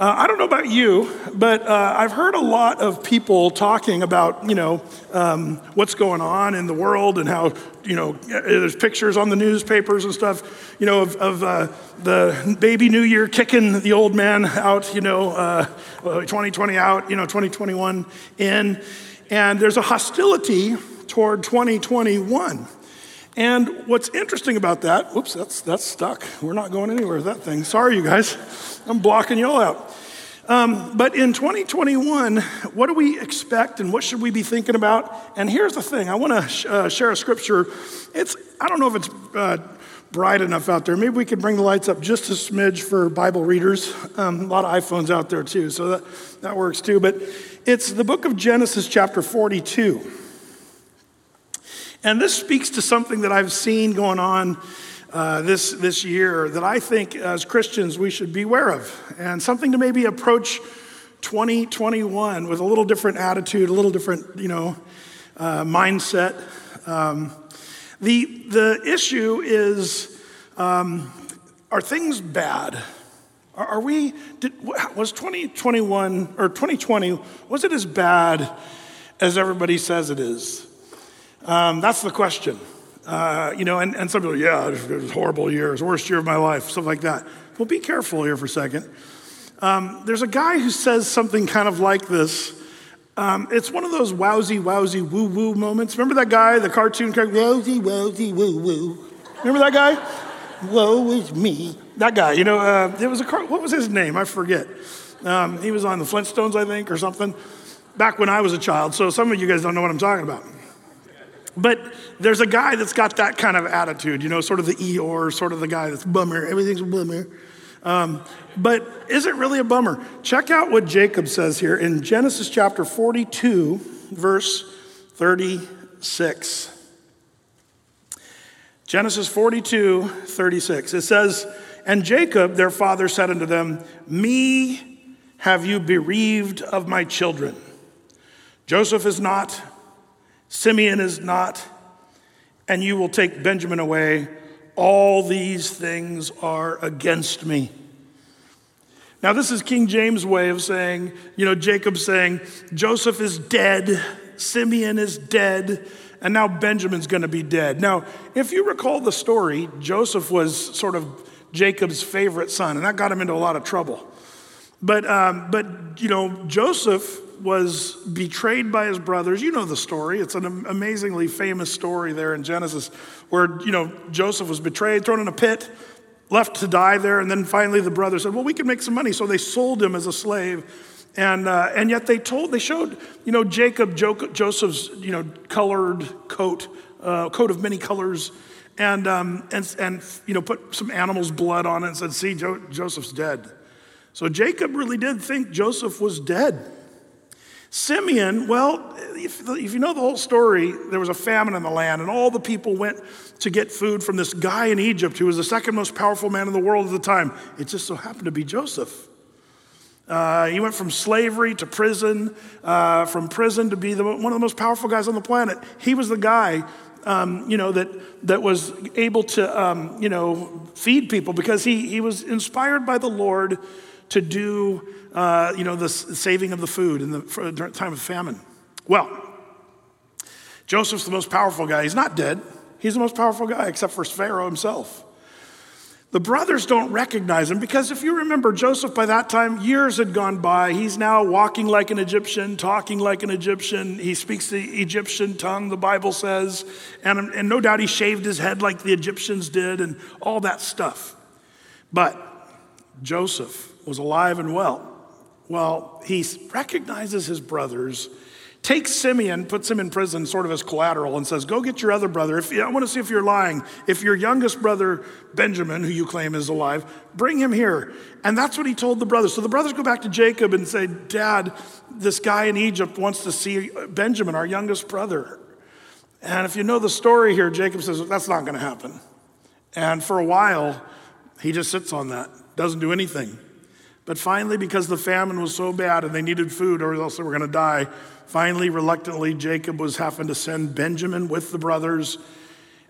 I don't know about you, but I've heard a lot of people talking about, what's going on in the world and how, there's pictures on the newspapers and stuff, of the baby New Year kicking the old man out, 2020 out, 2021 in. And there's a hostility toward 2021. And what's interesting about that, whoops, that's stuck. We're not going anywhere with that thing. Sorry, you guys. I'm blocking y'all out. But in 2021, what do we expect and what should we be thinking about? And here's the thing. I want to share a scripture. I don't know if it's bright enough out there. Maybe we could bring the lights up just a smidge for Bible readers. A lot of iPhones out there too, so that works too. But it's the book of Genesis chapter 42. And this speaks to something that I've seen going on this year that I think as Christians we should be aware of, and something to maybe approach 2021 with a little different attitude, a little different, mindset. The issue is, are things bad? Was 2021 or 2020, was it as bad as everybody says it is? That's the question. And some people, it was a horrible year. It was the worst year of my life, stuff like that. Well, be careful here for a second. There's a guy who says something kind of like this. It's one of those wowsy, woo-woo moments. Remember that guy, the cartoon character? Wowsy, woo-woo. Remember that guy? Woe is me. That guy, it was what was his name? I forget. He was on the Flintstones, I think, or something, back when I was a child. So some of you guys don't know what I'm talking about. But there's a guy that's got that kind of attitude, sort of the Eeyore, sort of the guy that's bummer, everything's a bummer. But is it really a bummer? Check out what Jacob says here in Genesis chapter 42, verse 36. Genesis 42, 36. It says, "And Jacob, their father, said unto them, Me have you bereaved of my children. Joseph is not, Simeon is not, and you will take Benjamin away. All these things are against me." Now, this is King James' way of saying, Jacob saying, Joseph is dead, Simeon is dead, and now Benjamin's going to be dead. Now, if you recall the story, Joseph was sort of Jacob's favorite son, and that got him into a lot of trouble. But Joseph was betrayed by his brothers. You know the story. It's an amazingly famous story there in Genesis where, Joseph was betrayed, thrown in a pit, left to die there. And then finally the brothers said, well, we can make some money. So they sold him as a slave. And yet they showed, Jacob, Joseph's, colored coat of many colors and put some animal's blood on it and said, see, Joseph's dead. So Jacob really did think Joseph was dead. Simeon, well, if you know the whole story, there was a famine in the land and all the people went to get food from this guy in Egypt who was the second most powerful man in the world at the time. It just so happened to be Joseph. He went from slavery to prison, from prison to be one of the most powerful guys on the planet. He was the guy, that was able to, feed people because he was inspired by the Lord to do, the saving of the food in the time of famine. Well, Joseph's the most powerful guy. He's not dead. He's the most powerful guy except for Pharaoh himself. The brothers don't recognize him because if you remember Joseph by that time, years had gone by. He's now walking like an Egyptian, talking like an Egyptian. He speaks the Egyptian tongue, the Bible says. And no doubt he shaved his head like the Egyptians did and all that stuff. But Joseph was alive and well. Well, he recognizes his brothers, takes Simeon, puts him in prison sort of as collateral and says, go get your other brother. I want to see if you're lying. If your youngest brother, Benjamin, who you claim is alive, bring him here. And that's what he told the brothers. So the brothers go back to Jacob and say, Dad, this guy in Egypt wants to see Benjamin, our youngest brother. And if you know the story here, Jacob says, that's not going to happen. And for a while, he just sits on that, doesn't do anything. But finally, because the famine was so bad and they needed food or else they were going to die, finally, reluctantly, Jacob was having to send Benjamin with the brothers.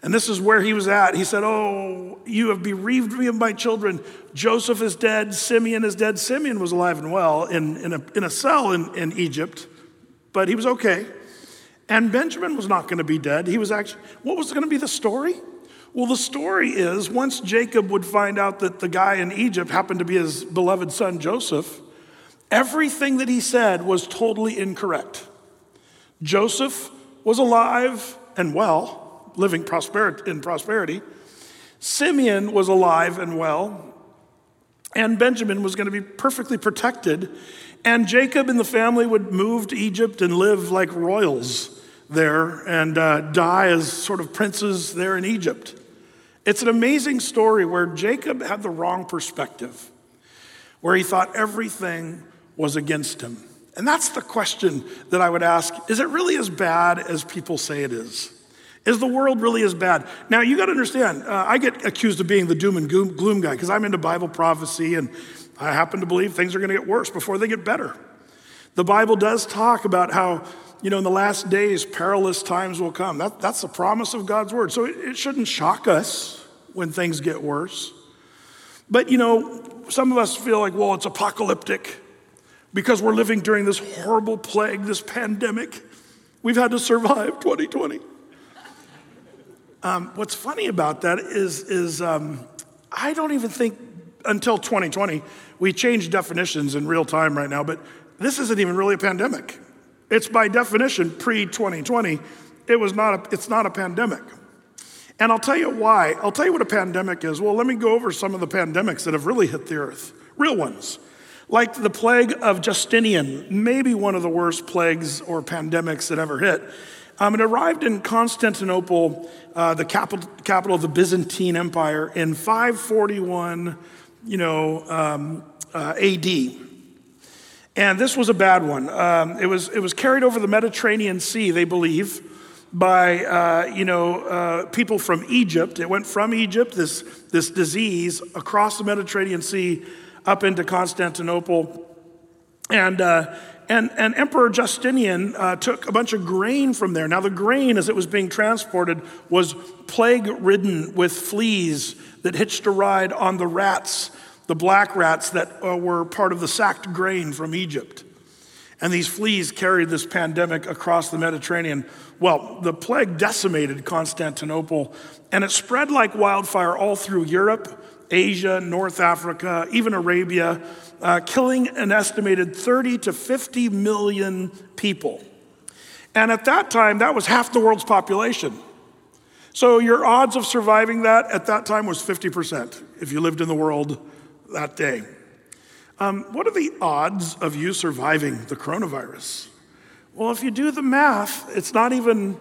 And this is where he was at. He said, oh, you have bereaved me of my children. Joseph is dead. Simeon is dead. Simeon was alive and well in a cell in Egypt, but he was okay. And Benjamin was not going to be dead. He was actually, what was going to be the story? Well, the story is once Jacob would find out that the guy in Egypt happened to be his beloved son Joseph, everything that he said was totally incorrect. Joseph was alive and well, living in prosperity. Simeon was alive and well, and Benjamin was going to be perfectly protected. And Jacob and the family would move to Egypt and live like royals there and die as sort of princes there in Egypt. It's an amazing story where Jacob had the wrong perspective, where he thought everything was against him. And that's the question that I would ask. Is it really as bad as people say it is? Is the world really as bad? Now, you got to understand, I get accused of being the doom and gloom guy because I'm into Bible prophecy, and I happen to believe things are going to get worse before they get better. The Bible does talk about how, in the last days, perilous times will come. That's the promise of God's word. So it shouldn't shock us when things get worse. But, some of us feel like, well, it's apocalyptic because we're living during this horrible plague, this pandemic. We've had to survive 2020. What's funny about that is I don't even think until 2020, we changed definitions in real time right now, but this isn't even really a pandemic. It's by definition pre-2020. It's not a pandemic. And I'll tell you why. I'll tell you what a pandemic is. Well, let me go over some of the pandemics that have really hit the earth, real ones. Like the plague of Justinian, maybe one of the worst plagues or pandemics that ever hit. It arrived in Constantinople, the capital of the Byzantine Empire, in 541, AD. And this was a bad one. It was carried over the Mediterranean Sea, they believe, by people from Egypt. It went from Egypt, this disease, across the Mediterranean Sea up into Constantinople. And Emperor Justinian took a bunch of grain from there. Now the grain, as it was being transported, was plague-ridden with fleas that hitched a ride on the rats, the black rats that were part of the sacked grain from Egypt. And these fleas carried this pandemic across the Mediterranean. Well, the plague decimated Constantinople, and it spread like wildfire all through Europe, Asia, North Africa, even Arabia, killing an estimated 30 to 50 million people. And at that time, that was half the world's population. So your odds of surviving that at that time was 50% if you lived in the world that day. What are the odds of you surviving the coronavirus? Well, if you do the math, it's not even,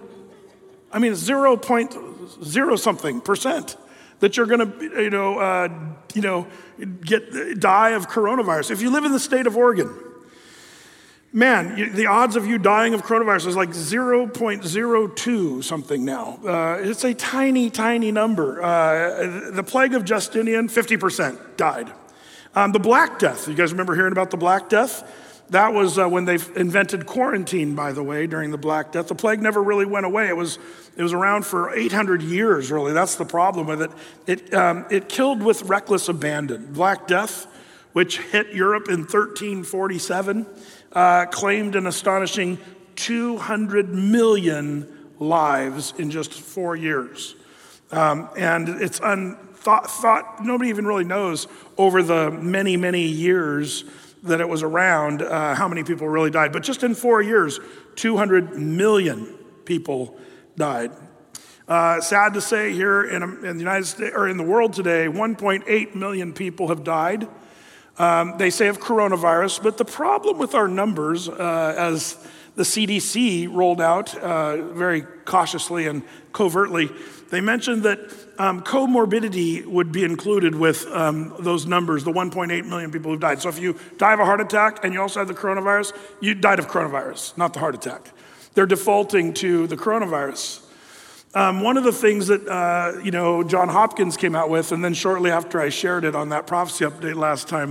0.0 something percent that you're going to, die of coronavirus. If you live in the state of Oregon, man, the odds of you dying of coronavirus is like 0.02 something now. It's a tiny, tiny number. The plague of Justinian, 50% died. The Black Death, you guys remember hearing about the Black Death? That was when they invented quarantine, by the way, during the Black Death. The plague never really went away. It was around for 800 years, really. That's the problem with it. It killed with reckless abandon. Black Death, which hit Europe in 1347, claimed an astonishing 200 million lives in just 4 years. And it's thought nobody even really knows over the many, many years that it was around how many people really died. But just in 4 years, 200 million people died. Sad to say, here in the United States or in the world today, 1.8 million people have died. They say of coronavirus, but the problem with our numbers, as the CDC rolled out very cautiously and covertly, they mentioned that comorbidity would be included with those numbers, the 1.8 million people who died. So if you die of a heart attack and you also had the coronavirus, you died of coronavirus, not the heart attack. They're defaulting to the coronavirus. One of the things that, John Hopkins came out with, and then shortly after I shared it on that prophecy update last time,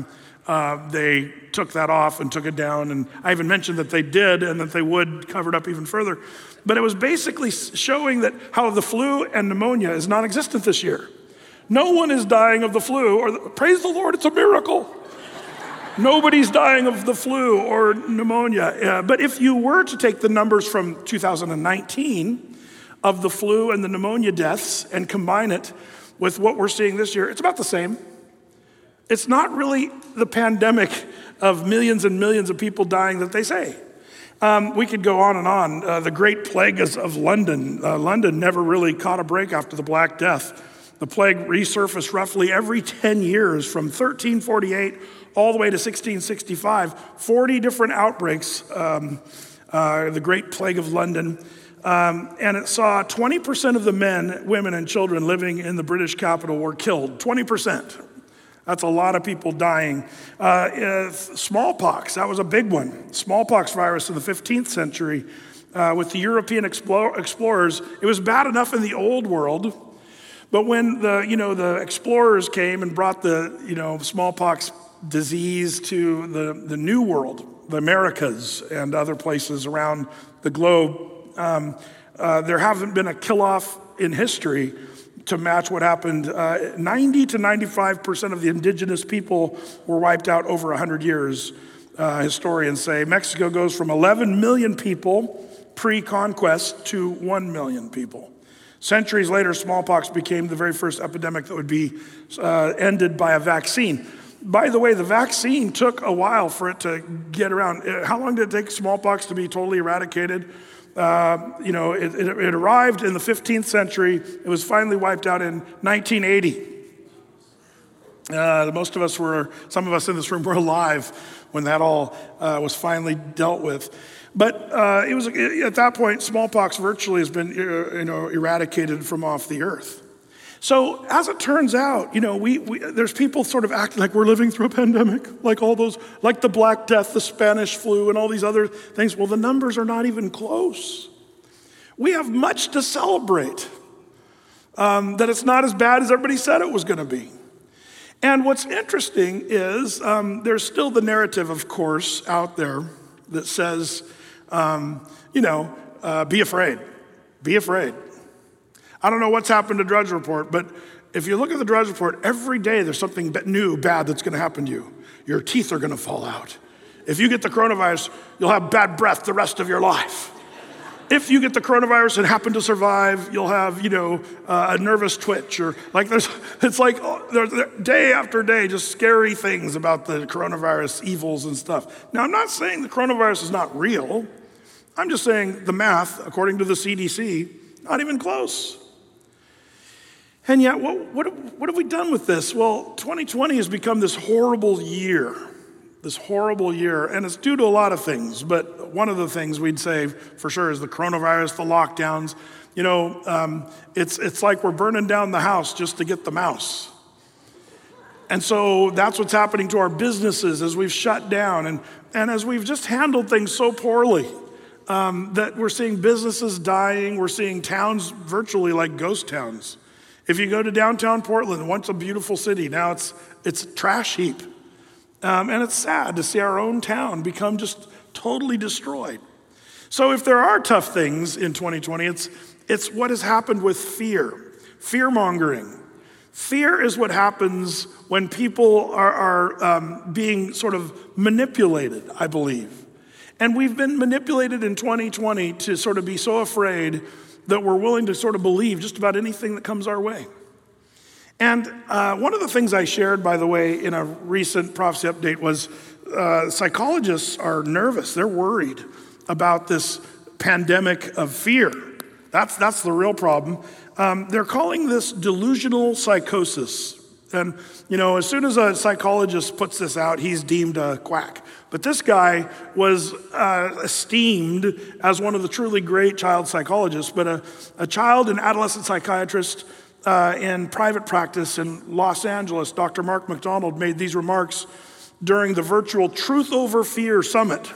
they took that off and took it down. And I even mentioned that they did and that they would cover it up even further. But it was basically showing that how the flu and pneumonia is non-existent this year. No one is dying of the flu, or praise the Lord, it's a miracle. Nobody's dying of the flu or pneumonia. But if you were to take the numbers from 2019 of the flu and the pneumonia deaths and combine it with what we're seeing this year, it's about the same. It's not really the pandemic of millions and millions of people dying that they say. We could go on and on. The Great Plague of London. London never really caught a break after the Black Death. The plague resurfaced roughly every 10 years from 1348 all the way to 1665. 40 different outbreaks, the Great Plague of London. And it saw 20% of the men, women, and children living in the British capital were killed. 20%. That's a lot of people dying. Smallpox, that was a big one. Smallpox virus in the 15th century with the European explorers. It was bad enough in the old world, but when the explorers came and brought the smallpox disease to the New World, the Americas and other places around the globe, there haven't been a kill-off in history to match what happened. 90 to 95% of the indigenous people were wiped out over 100 years, historians say. Mexico goes from 11 million people pre-conquest to 1 million people. Centuries later, smallpox became the very first epidemic that would be ended by a vaccine. By the way, the vaccine took a while for it to get around. How long did it take smallpox to be totally eradicated? It arrived in the 15th century. It was finally wiped out in 1980. Some of us in this room were alive when that all was finally dealt with. But it was at that point, smallpox virtually has been eradicated from off the earth. So as it turns out, there's people sort of acting like we're living through a pandemic, like the Black Death, the Spanish flu, and all these other things. Well, the numbers are not even close. We have much to celebrate, that it's not as bad as everybody said it was going to be. And what's interesting is there's still the narrative, of course, out there that says, be afraid. Be afraid. I don't know what's happened to Drudge Report, but if you look at the Drudge Report, every day there's something new, bad that's going to happen to you. Your teeth are going to fall out. If you get the coronavirus, you'll have bad breath the rest of your life. If you get the coronavirus and happen to survive, you'll have, a nervous twitch there's day after day, just scary things about the coronavirus evils and stuff. Now, I'm not saying the coronavirus is not real. I'm just saying the math, according to the CDC, not even close. And yet, what have we done with this? Well, 2020 has become this horrible year, and it's due to a lot of things, but one of the things we'd say for sure is the coronavirus, the lockdowns. It's like we're burning down the house just to get the mouse. And so that's what's happening to our businesses as we've shut down and as we've just handled things so poorly. That we're seeing businesses dying, we're seeing towns virtually like ghost towns. If you go to downtown Portland, once a beautiful city, now it's a trash heap. And it's sad to see our own town become just totally destroyed. So if there are tough things in 2020, it's what has happened with fear-mongering. Fear is what happens when people are being sort of manipulated, I believe. And we've been manipulated in 2020 to sort of be so afraid that we're willing to sort of believe just about anything that comes our way. And one of the things I shared, by the way, in a recent prophecy update was psychologists are nervous. They're worried about this pandemic of fear. That's the real problem. They're calling this delusional psychosis. And, as soon as a psychologist puts this out, he's deemed a quack. But this guy was esteemed as one of the truly great child psychologists, but a child and adolescent psychiatrist in private practice in Los Angeles, Dr. Mark McDonald, made these remarks during the virtual Truth Over Fear Summit.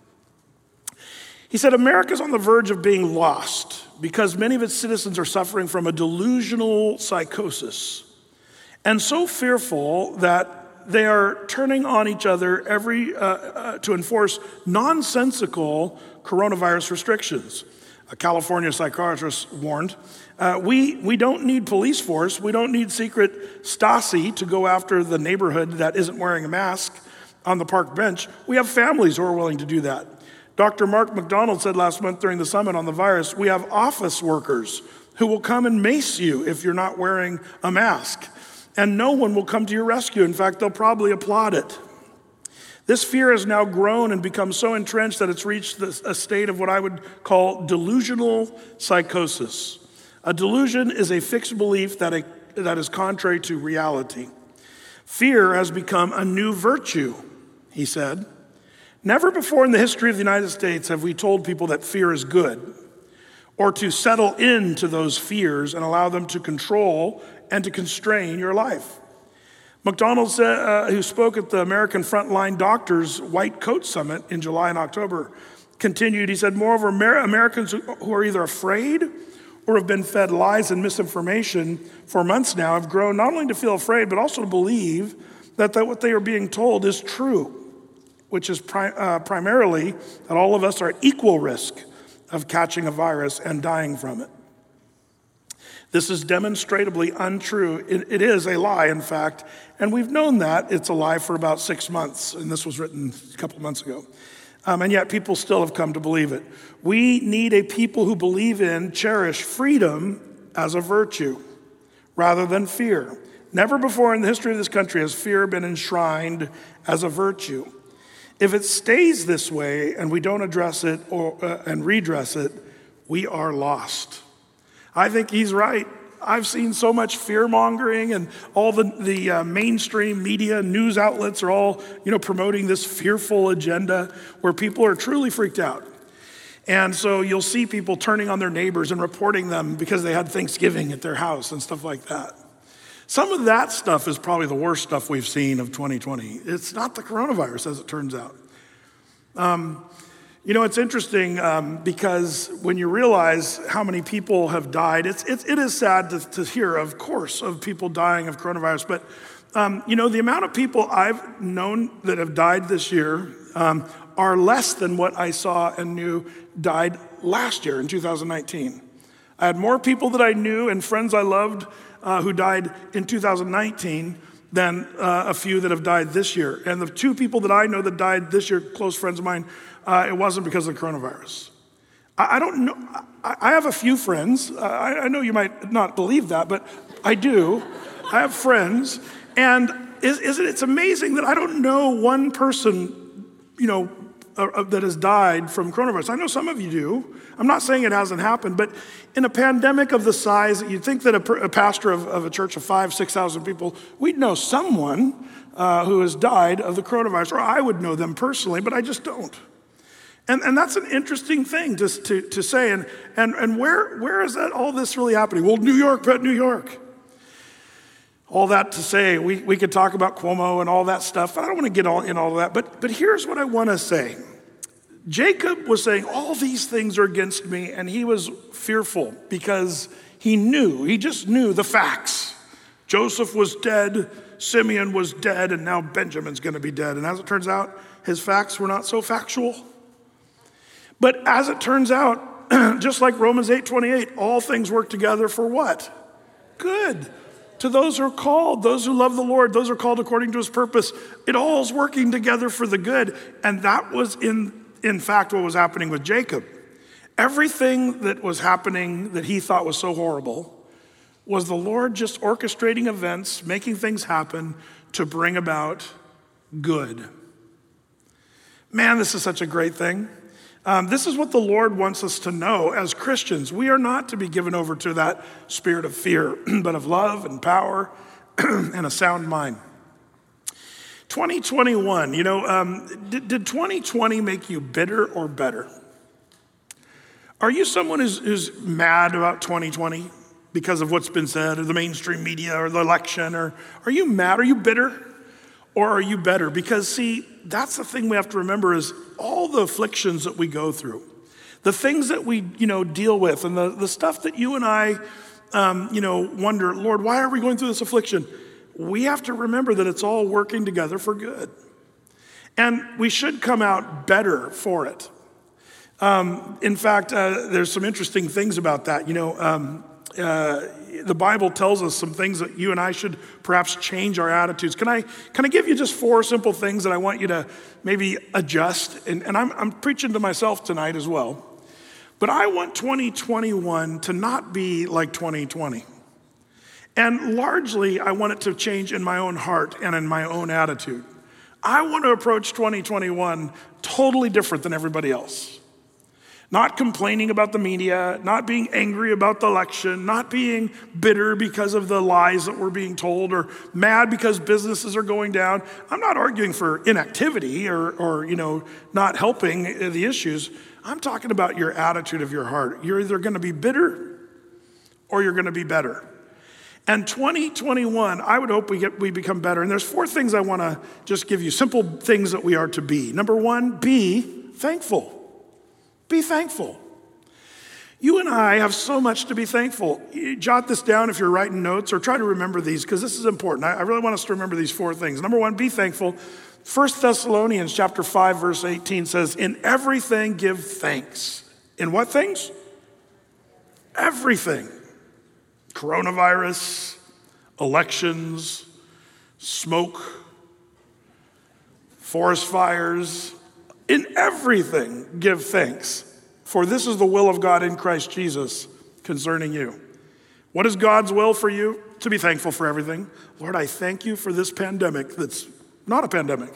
He said, America's on the verge of being lost because many of its citizens are suffering from a delusional psychosis and so fearful that they are turning on each other to enforce nonsensical coronavirus restrictions. A California psychiatrist warned, we don't need police force, we don't need secret Stasi to go after the neighborhood that isn't wearing a mask on the park bench. We have families who are willing to do that. Dr. Mark McDonald said last month during the summit on the virus, we have office workers who will come and mace you if you're not wearing a mask. And no one will come to your rescue. In fact, they'll probably applaud it. This fear has now grown and become so entrenched that it's reached a state of what I would call delusional psychosis. A delusion is a fixed belief that is contrary to reality. Fear has become a new virtue, he said. Never before in the history of the United States have we told people that fear is good, or to settle into those fears and allow them to control and to constrain your life. McDonald, who spoke at the American Frontline Doctors White Coat Summit in July and October, continued, he said, moreover, Americans who are either afraid or have been fed lies and misinformation for months now have grown not only to feel afraid, but also to believe that what they are being told is true, which is primarily that all of us are at equal risk of catching a virus and dying from it. This is demonstrably untrue. It is a lie, in fact, and we've known that it's a lie for about 6 months, and this was written a couple of months ago. And yet people still have come to believe it. We need a people who believe in, cherish freedom as a virtue rather than fear. Never before in the history of this country has fear been enshrined as a virtue. If it stays this way and we don't address it and redress it, we are lost. I think he's right. I've seen so much fear-mongering, and all the mainstream media news outlets are all, promoting this fearful agenda where people are truly freaked out. And so you'll see people turning on their neighbors and reporting them because they had Thanksgiving at their house and stuff like that. Some of that stuff is probably the worst stuff we've seen of 2020. It's not the coronavirus, as it turns out. It's interesting because when you realize how many people have died, it is sad to hear, of course, of people dying of coronavirus. But, the amount of people I've known that have died this year are less than what I saw and knew died last year in 2019. I had more people that I knew and friends I loved who died in 2019 than a few that have died this year. And the 2 people that I know that died this year, close friends of mine, it wasn't because of the coronavirus. I don't know. I have a few friends. I know you might not believe that, but I do. I have friends. And it's amazing that I don't know one person, that has died from coronavirus. I know some of you do. I'm not saying it hasn't happened, but in a pandemic of the size that you'd think that a pastor of a church of 5,000, 6,000 people, we'd know someone who has died of the coronavirus, or I would know them personally, but I just don't. And that's an interesting thing to say. And where is that all this really happening? Well, New York, but New York. All that to say, we could talk about Cuomo and all that stuff, but I don't want to get in all of that. But here's what I want to say. Jacob was saying, all these things are against me, and he was fearful because he just knew the facts. Joseph was dead, Simeon was dead, and now Benjamin's going to be dead. And as it turns out, his facts were not so factual. But as it turns out, just like Romans 8:28, all things work together for what? Good. To those who are called, those who love the Lord, those who are called according to his purpose. It all is working together for the good. And that was in fact what was happening with Jacob. Everything that was happening that he thought was so horrible was the Lord just orchestrating events, making things happen to bring about good. Man, this is such a great thing. This is what the Lord wants us to know as Christians. We are not to be given over to that spirit of fear, but of love and power and a sound mind. 2021, did 2020 make you bitter or better? Are you someone who's mad about 2020 because of what's been said, or the mainstream media, or the election? Or are you mad? Are you bitter? Or are you better? Because see, that's the thing we have to remember is all the afflictions that we go through, the things that we, deal with, and the stuff that you and I, wonder, Lord, why are we going through this affliction? we have to remember that it's all working together for good. And we should come out better for it. In fact, there's some interesting things about that. The Bible tells us some things that you and I should perhaps change our attitudes. Can I give you just 4 simple things that I want you to maybe adjust? And I'm preaching to myself tonight as well. But I want 2021 to not be like 2020. And largely, I want it to change in my own heart and in my own attitude. I want to approach 2021 totally different than everybody else. Not complaining about the media, not being angry about the election, not being bitter because of the lies that we're being told, or mad because businesses are going down. I'm not arguing for inactivity or not helping the issues. I'm talking about your attitude of your heart. You're either going to be bitter or you're going to be better. And 2021, I would hope we become better. And there's 4 things I want to just give you, simple things that we are to be. Number 1, be thankful. Be thankful. You and I have so much to be thankful. You jot this down if you're writing notes, or try to remember these, because this is important. I really want us to remember these 4 things. Number 1, be thankful. 1 Thessalonians chapter 5, verse 18 says, in everything give thanks. In what things? Everything. Coronavirus, elections, smoke, forest fires. In everything, give thanks, for this is the will of God in Christ Jesus concerning you. What is God's will for you? To be thankful for everything. Lord, I thank you for this pandemic that's not a pandemic.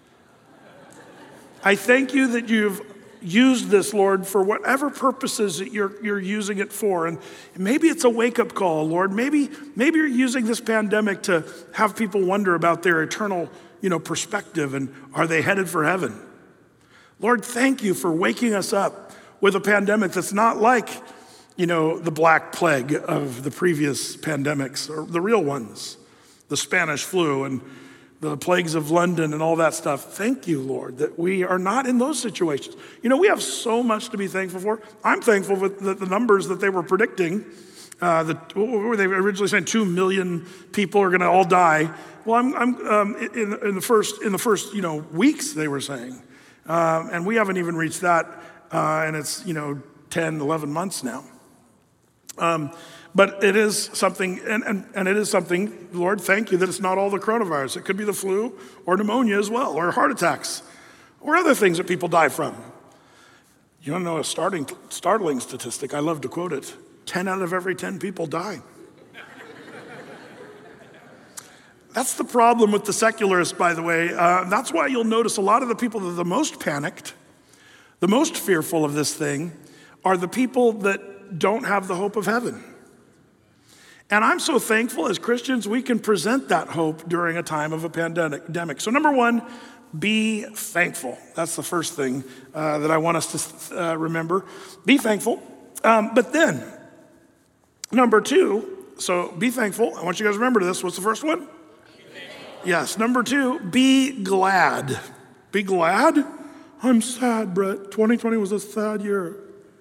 I thank you that you've used this, Lord, for whatever purposes that you're using it for. And maybe it's a wake-up call, Lord. Maybe you're using this pandemic to have people wonder about their eternal, perspective, and are they headed for heaven? Lord, thank you for waking us up with a pandemic that's not like, the Black Plague of the previous pandemics, or the real ones, the Spanish flu and the plagues of London and all that stuff. Thank you, Lord, that we are not in those situations. We have so much to be thankful for. I'm thankful that the numbers that they were predicting, what were they originally saying? 2 million people are going to all die. Well, I'm in the first weeks they were saying. And we haven't even reached that, and it's, 10, 11 months now. But it is something, and it is something, Lord, thank you that it's not all the coronavirus. It could be the flu or pneumonia as well, or heart attacks, or other things that people die from. You want to know a startling statistic? I love to quote it. 10 out of every 10 people die. That's the problem with the secularists, by the way. That's why you'll notice a lot of the people that are the most panicked, the most fearful of this thing, are the people that don't have the hope of heaven. And I'm so thankful as Christians we can present that hope during a time of a pandemic. So number 1, be thankful. That's the first thing that I want us to remember. Be thankful. But then, number 2, so be thankful. I want you guys to remember this. What's the first one? Yes, number 2, be glad. Be glad? I'm sad, Brett. 2020 was a sad year.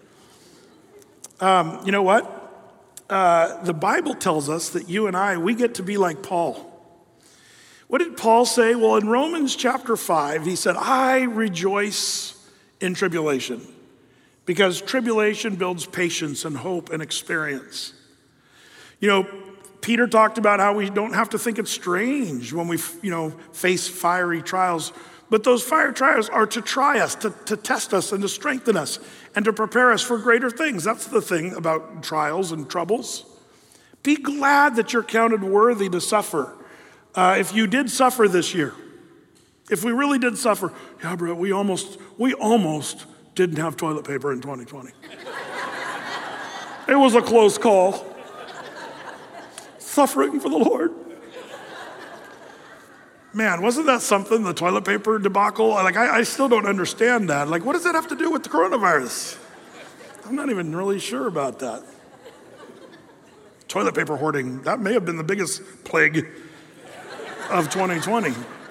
You know what? The Bible tells us that you and I, we get to be like Paul. What did Paul say? Well, in Romans chapter 5, he said, I rejoice in tribulation, because tribulation builds patience and hope and experience. Peter talked about how we don't have to think it's strange when we, face fiery trials. But those fire trials are to try us, to test us and to strengthen us and to prepare us for greater things. That's the thing about trials and troubles. Be glad that you're counted worthy to suffer. If you did suffer this year, if we really did suffer, yeah, bro, we almost didn't have toilet paper in 2020. It was a close call. Suffering for the Lord. Man, wasn't that something, the toilet paper debacle? I still don't understand that. What does that have to do with the coronavirus? I'm not even really sure about that. Toilet paper hoarding, that may have been the biggest plague of 2020.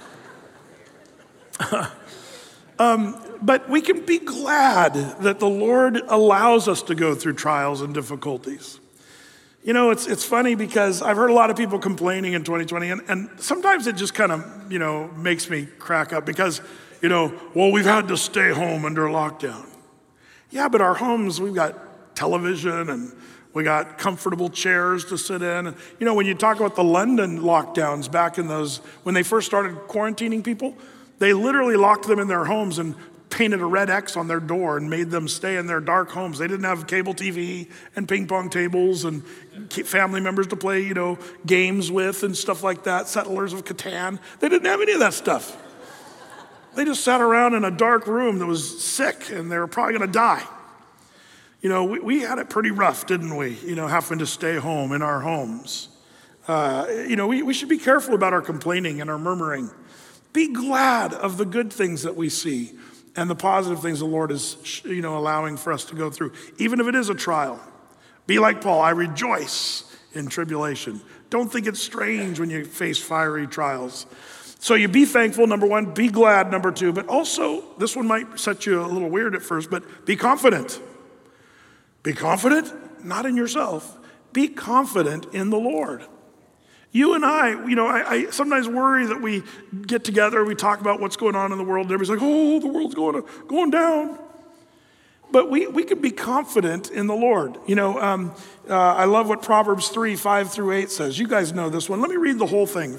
But we can be glad that the Lord allows us to go through trials and difficulties. It's funny because I've heard a lot of people complaining in 2020, and sometimes it just kind of, makes me crack up because, well, we've had to stay home under lockdown. Yeah, but our homes, we've got television and we got comfortable chairs to sit in. And, when you talk about the London lockdowns back in those, when they first started quarantining people, they literally locked them in their homes and painted a red X on their door and made them stay in their dark homes. They didn't have cable TV and ping pong tables and family members to play, games with and stuff like that, Settlers of Catan. They didn't have any of that stuff. They just sat around in a dark room that was sick and they were probably gonna die. We had it pretty rough, didn't we? Having to stay home in our homes. We should be careful about our complaining and our murmuring. Be glad of the good things that we see and the positive things the Lord is, allowing for us to go through, even if it is a trial. Be like Paul, I rejoice in tribulation. Don't think it's strange when you face fiery trials. So you be thankful, number one, be glad, number two, but also, this one might set you a little weird at first, but be confident. Be confident, not in yourself. Be confident in the Lord. You and I sometimes worry that we get together, we talk about what's going on in the world, and everybody's like, oh, the world's going down. But we can be confident in the Lord. I love what Proverbs 3:5-8 says. You guys know this one. Let me read the whole thing.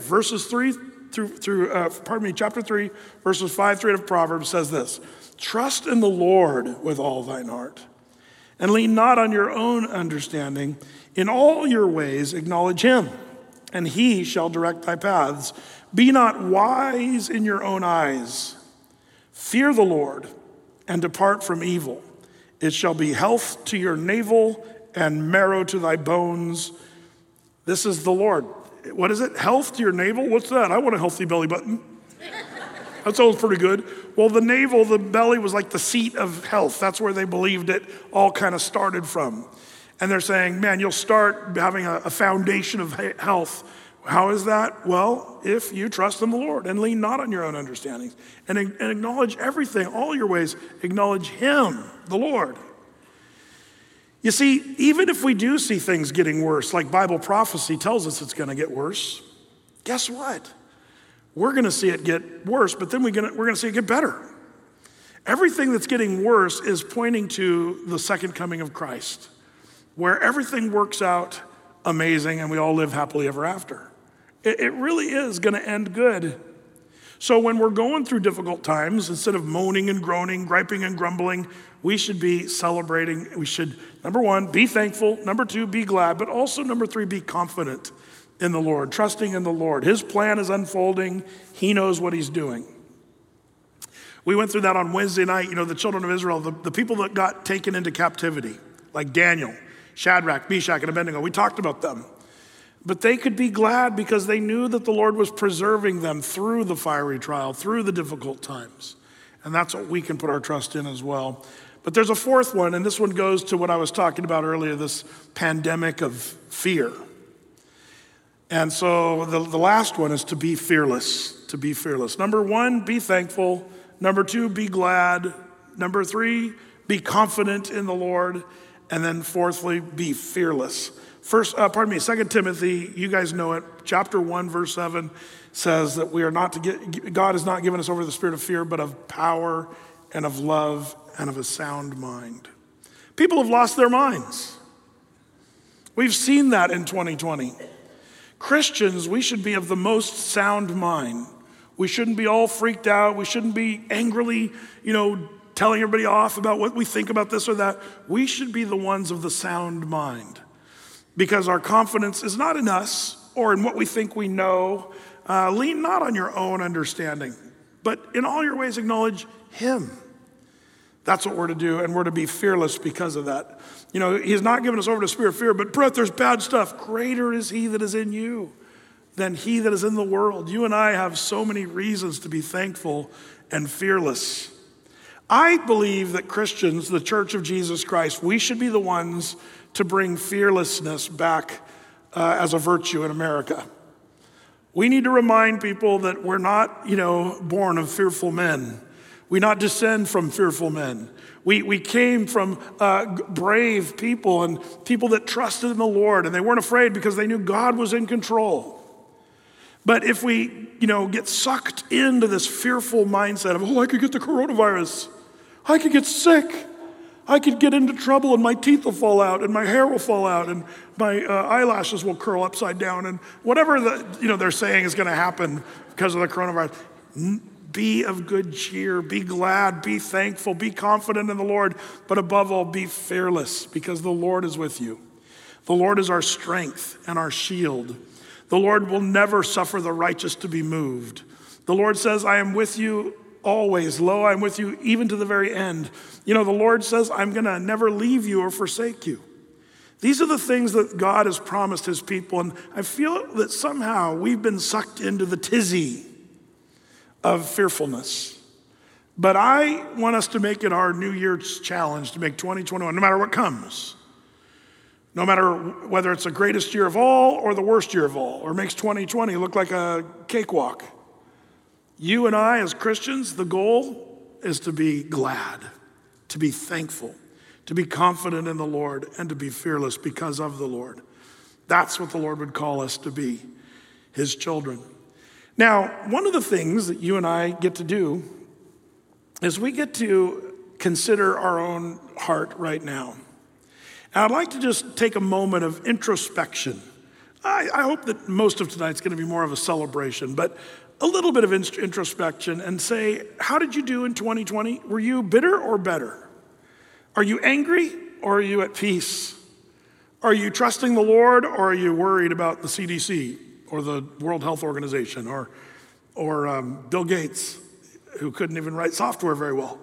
Chapter 3, verses 5-8 of Proverbs says this. Trust in the Lord with all thine heart, and lean not on your own understanding. In all your ways acknowledge him, and he shall direct thy paths. Be not wise in your own eyes. Fear the Lord and depart from evil. It shall be health to your navel and marrow to thy bones. This is the Lord. What is it? Health to your navel? What's that? I want a healthy belly button. That sounds pretty good. Well, the navel, the belly was like the seat of health. That's where they believed it all kind of started from. And they're saying, man, you'll start having a foundation of health. How is that? Well, if you trust in the Lord and lean not on your own understandings and acknowledge everything, all your ways, acknowledge him, the Lord. You see, even if we do see things getting worse, like Bible prophecy tells us it's going to get worse, guess what? We're going to see it get worse, but then we're going to see it get better. Everything that's getting worse is pointing to the second coming of Christ, where everything works out amazing and we all live happily ever after. It really is going to end good. So when we're going through difficult times, instead of moaning and groaning, griping and grumbling, we should be celebrating. We should, number one, be thankful. Number two, be glad. But also, number three, be confident in the Lord, trusting in the Lord. His plan is unfolding. He knows what he's doing. We went through that on Wednesday night. The children of Israel, the people that got taken into captivity, like Daniel, Shadrach, Meshach, and Abednego. We talked about them. But they could be glad because they knew that the Lord was preserving them through the fiery trial, through the difficult times. And that's what we can put our trust in as well. But there's a fourth one, and this one goes to what I was talking about earlier, this pandemic of fear. And so the last one is to be fearless, to be fearless. Number one, be thankful. Number two, be glad. Number three, be confident in the Lord. And then fourthly, be fearless. 2 Timothy, you guys know it, chapter 1, verse 7 says that God has not given us over the spirit of fear, but of power and of love and of a sound mind. People have lost their minds. We've seen that in 2020. Christians, we should be of the most sound mind. We shouldn't be all freaked out. We shouldn't be angrily, telling everybody off about what we think about this or that. We should be the ones of the sound mind. Because our confidence is not in us or in what we think we know. Lean not on your own understanding, but in all your ways acknowledge him. That's what we're to do, and we're to be fearless because of that. He's not given us over to spirit of fear, but Brett, there's bad stuff. Greater is he that is in you than he that is in the world. You and I have so many reasons to be thankful and fearless. I believe that Christians, the Church of Jesus Christ, we should be the ones to bring fearlessness back as a virtue in America. We need to remind people that we're not, born of fearful men. We not descend from fearful men. We came from brave people and people that trusted in the Lord, and they weren't afraid because they knew God was in control. But if we, get sucked into this fearful mindset of, I could get the coronavirus, I could get sick, I could get into trouble and my teeth will fall out and my hair will fall out and my eyelashes will curl upside down and whatever they're saying is going to happen because of the coronavirus. Be of good cheer, be glad, be thankful, be confident in the Lord, but above all, be fearless because the Lord is with you. The Lord is our strength and our shield. The Lord will never suffer the righteous to be moved. The Lord says, I am with you always. Lo, I'm with you even to the very end. The Lord says, I'm going to never leave you or forsake you. These are the things that God has promised his people, and I feel that somehow we've been sucked into the tizzy of fearfulness. But I want us to make it our New Year's challenge to make 2021, no matter what comes, no matter whether it's the greatest year of all or the worst year of all, or makes 2020 look like a cakewalk. You and I as Christians, the goal is to be glad, to be thankful, to be confident in the Lord, and to be fearless because of the Lord. That's what the Lord would call us to be, his children. Now, one of the things that you and I get to do is we get to consider our own heart right now. And I'd like to just take a moment of introspection. I hope that most of tonight's going to be more of a celebration, but a little bit of introspection and say, how did you do in 2020? Were you bitter or better? Are you angry or are you at peace? Are you trusting the Lord or are you worried about the CDC? Or the World Health Organization, or Bill Gates, who couldn't even write software very well.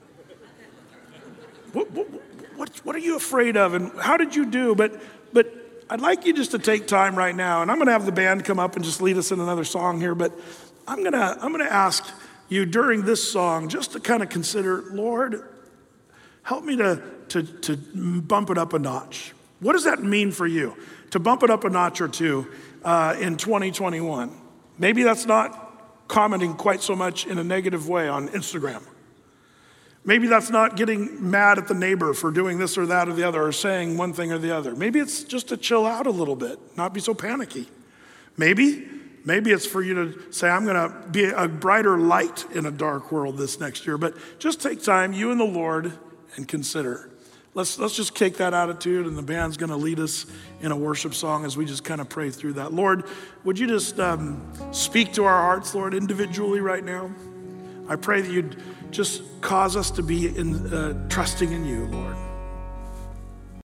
What are you afraid of, and how did you do? But I'd like you just to take time right now, and I'm going to have the band come up and just lead us in another song here. But I'm going to ask you during this song just to kind of consider, Lord, help me to bump it up a notch. What does that mean for you? To bump it up a notch or two in 2021. Maybe that's not commenting quite so much in a negative way on Instagram. Maybe that's not getting mad at the neighbor for doing this or that or the other, or saying one thing or the other. Maybe it's just to chill out a little bit, not be so panicky. Maybe it's for you to say, I'm going to be a brighter light in a dark world this next year. But just take time, you and the Lord, and consider. Let's just take that attitude, and the band's going to lead us in a worship song as we just kind of pray through that. Lord, would you just speak to our hearts, Lord, individually right now? I pray that you'd just cause us to be trusting in you, Lord.